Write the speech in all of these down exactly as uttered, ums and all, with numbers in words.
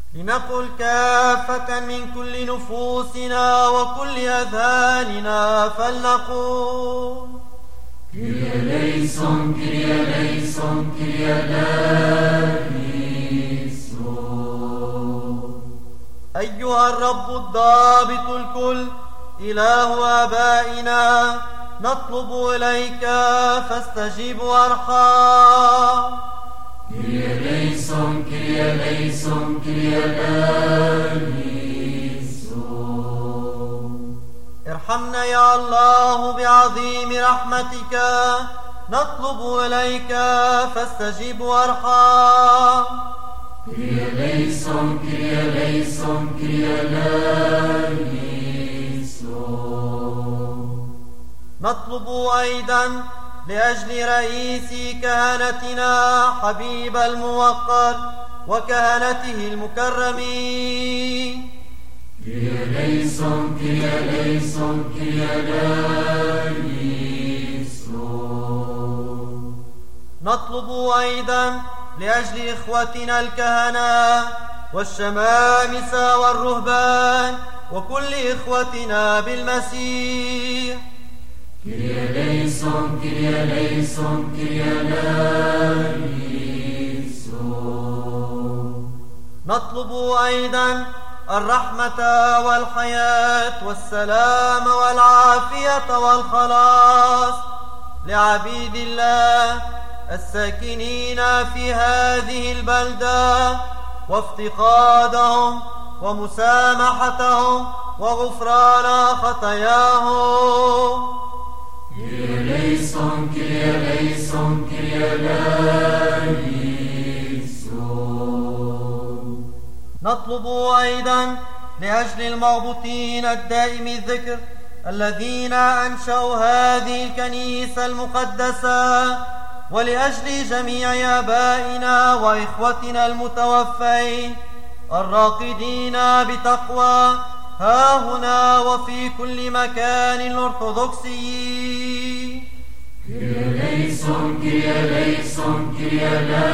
لنقل كافة من كل نفوسنا وكل أذهاننا فلنقول: Kyrie eleison, Kyrie eleison, Kyrie eleison. أيها الرب الضابط الكل، إله آبائنا، نطلب إليك فاستجب وارحم. Kyrie eleison, Kyrie eleison, Kyrie eleison. ارحمنا يا الله بعظيم رحمتك، نطلب إليك فاستجب وارحم. Kyrie eleison, Kyrie eleison, Kyrie eleison. نطلب أيضا لأجل رئيس كهنتنا حبيب الموقر وكهنته المكرمين. Kyrie eleison, Kyrie eleison, Kyrie eleison. نطلب أيضا لأجل إخوتنا الكهنة والشمامسة والرهبان وكل إخوتنا بالمسيح. Kyrie eleison, Kyrie eleison, Kyrie eleison. نطلب أيضا الرحمة والحياة والسلام والعافية والخلاص لعبيد الله الساكنين في هذه البلدة، وافتقادهم ومسامحتهم وغفران خطاياهم. Kyrie eleison, Kyrie eleison, Kyrie eleison. نطلب أيضا لأجل المربوطين الدائم الذكر الذين أنشأوا هذه الكنيسة المقدسة، ولأجل جميع آبائنا وإخوتنا المتوفين الراقدين بتقوى ها هنا وفي كل مكان أرثوذكسي. Kyrie eleison, Kyrie eleison, Kyrie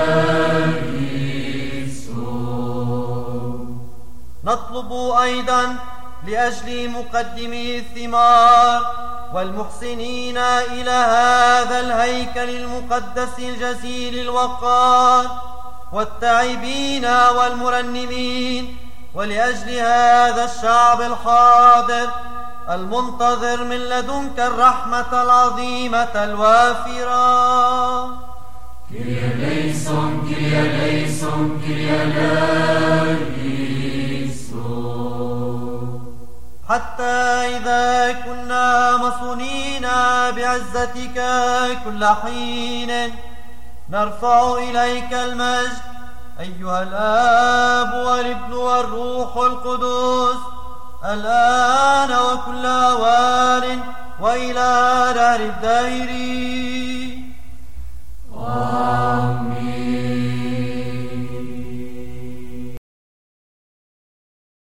eleison. نطلب أيضا لأجل مقدمي الثمار والمحسنين إلى هذا الهيكل المقدس الجزيل الوقار والتعبين والمرنمين، ولأجل هذا الشعب الحاضر المنتظر من لدنك الرحمة العظيمة الوافرة. Kyrie eleison, Kyrie eleison, Kyrie eleison. حتى إذا كنا مصونين بعزتك كل حين نرفع إليك المجد أيها الآب والابن والروح القدس، الآن وكل أوان وإلى دار الدائرين.